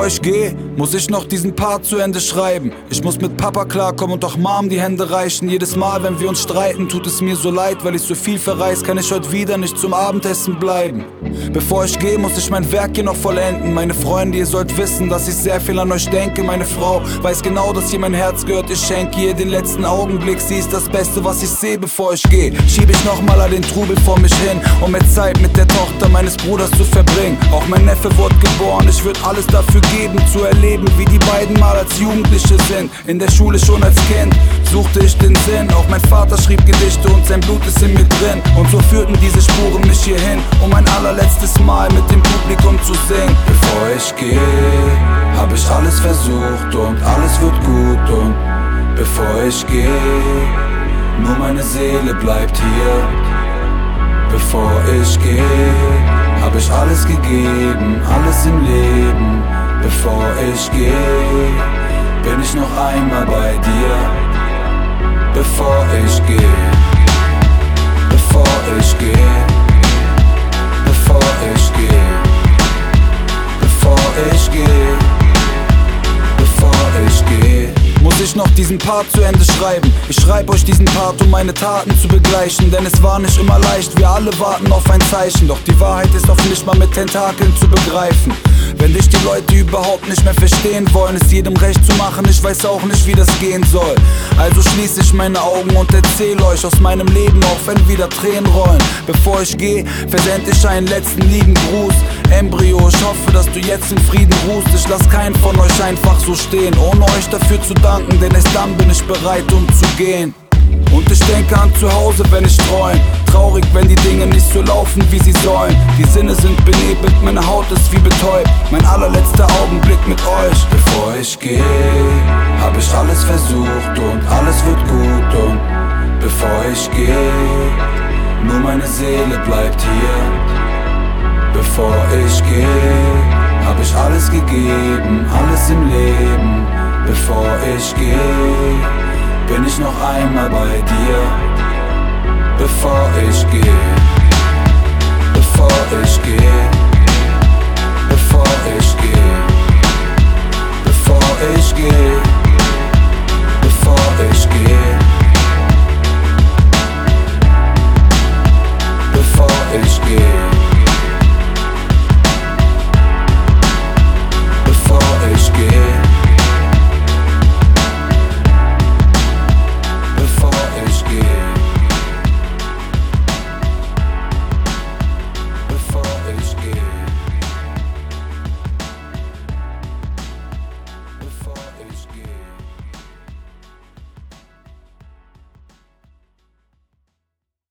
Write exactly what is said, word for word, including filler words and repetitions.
Bevor ich geh, muss ich noch diesen Part zu Ende schreiben. Ich muss mit Papa klarkommen und auch Mom die Hände reichen. Jedes Mal, wenn wir uns streiten, tut es mir so leid. Weil ich so viel verreiß, kann ich heute wieder nicht zum Abendessen bleiben. Bevor ich geh, muss ich mein Werk hier noch vollenden. Meine Freunde, ihr sollt wissen, dass ich sehr viel an euch denke. Meine Frau weiß genau, dass ihr mein Herz gehört. Ich schenke ihr den letzten Augenblick. Sie ist das Beste, was ich sehe, bevor ich geh. Schieb ich nochmal all den Trubel vor mich hin, um mehr Zeit mit der Tochter meines Bruders zu verbringen. Auch mein Neffe wurde geboren, ich würd alles dafür geben, zu erleben, wie die beiden mal als Jugendliche sind. In der Schule schon als Kind suchte ich den Sinn. Auch mein Vater schrieb Gedichte und sein Blut ist in mir drin. Und so führten diese Spuren mich hierhin, um ein allerletztes Mal mit dem Publikum zu singen. Bevor ich geh, hab ich alles versucht und alles wird gut. Und bevor ich geh, nur meine Seele bleibt hier. Bevor ich geh, hab ich alles gegeben, alles im Leben. Bevor ich geh, bin ich noch einmal bei dir. Bevor ich geh, bevor ich geh, bevor ich geh, bevor ich geh, bevor ich geh. Muss ich noch diesen Part zu Ende schreiben? Ich schreib euch diesen Part, um meine Taten zu begleichen. Denn es war nicht immer leicht, wir alle warten auf ein Zeichen. Doch die Wahrheit ist oft nicht mal mit Tentakeln zu begreifen. Wenn dich die Leute überhaupt nicht mehr verstehen wollen, ist jedem recht zu machen, ich weiß auch nicht, wie das gehen soll. Also schließe ich meine Augen und erzähl euch aus meinem Leben, auch wenn wieder Tränen rollen. Bevor ich geh, versend ich einen letzten lieben Gruß. Embryo, ich hoffe, dass du jetzt in Frieden ruhst. Ich lass keinen von euch einfach so stehen, ohne euch dafür zu danken, denn erst dann bin ich bereit, um zu gehen. Und ich denke an zu Hause, wenn ich träum. Traurig, wenn die Dinge nicht so laufen, wie sie sollen. Die Sinne sind benebelt, meine Haut ist wie betäubt. Mein allerletzter Augenblick mit euch. Bevor ich geh, hab ich alles versucht und alles wird gut. Und bevor ich geh, nur meine Seele bleibt hier. Bevor ich geh, hab ich alles gegeben, alles im Leben. Bevor ich geh, bin ich noch einmal bei dir. Bevor ich geh, bevor ich geh, bevor ich geh, bevor ich geh, bevor ich geh, bevor ich geh.